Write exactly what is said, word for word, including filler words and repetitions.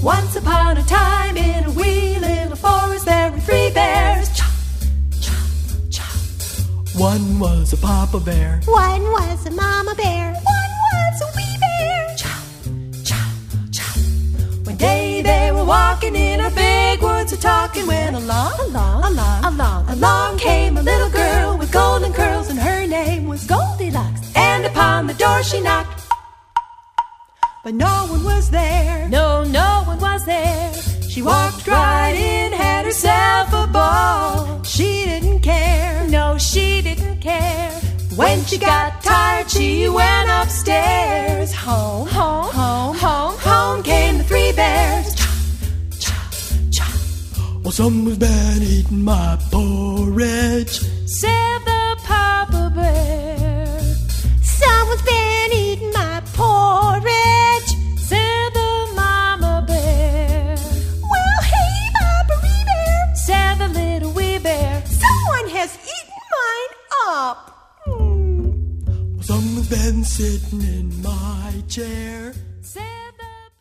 Once upon a time in a wee little forest there were three bears. Chop, chop, chop. One was a papa bear. One was a mama bear. One was a wee bear. Chop, chop, chop. One day they were walking in a big woods a-talking when along, Along, along, along, along came a little girl with golden curls and her name was Goldilocks. And upon the door she knocked, but no one was there. No, no one was there. She walked right in, had herself a ball. She didn't care. No, she didn't care. When she got tired, she went upstairs. Home, Home, home, home, home came the three bears. Chop, chop, chop. Well, someone's been eating my porridge, said the papa bear. Someone's been eating my porridge, said the mama bear. Well, hey, Papa Wee Bear, said the little wee bear. someone has eaten mine up. well, someone's been sitting in my chair, Said